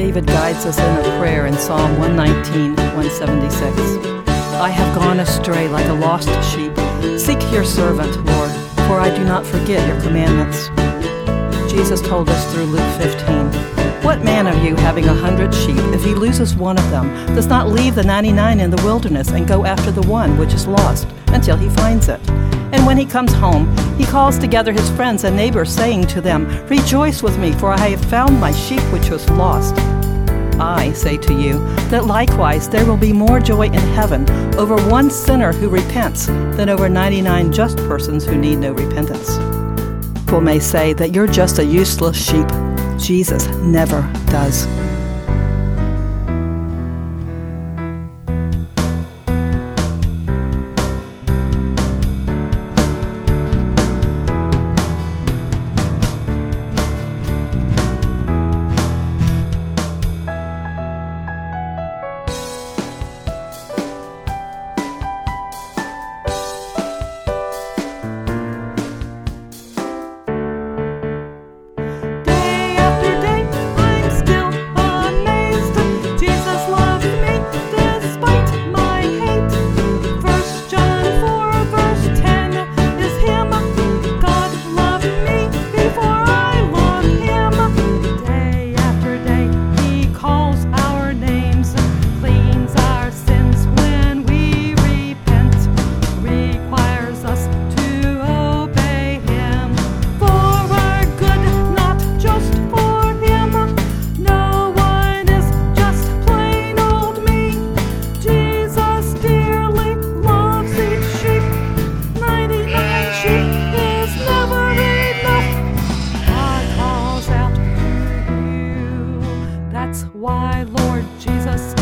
David guides us in a prayer in Psalm 119, 176. I have gone astray like a lost sheep. Seek your servant, Lord, for I do not forget your commandments. Jesus told us through Luke 15, what man of you, having 100 sheep, if he loses one of them, does not leave the 99 in the wilderness and go after the one which is lost until he finds it? And when he comes home, he calls together his friends and neighbors, saying to them, rejoice with me, for I have found my sheep which was lost. I say to you that likewise there will be more joy in heaven over one sinner who repents than over 99 just persons who need no repentance. People may say that you're just a useless sheep. Jesus never does. That's why, Lord Jesus,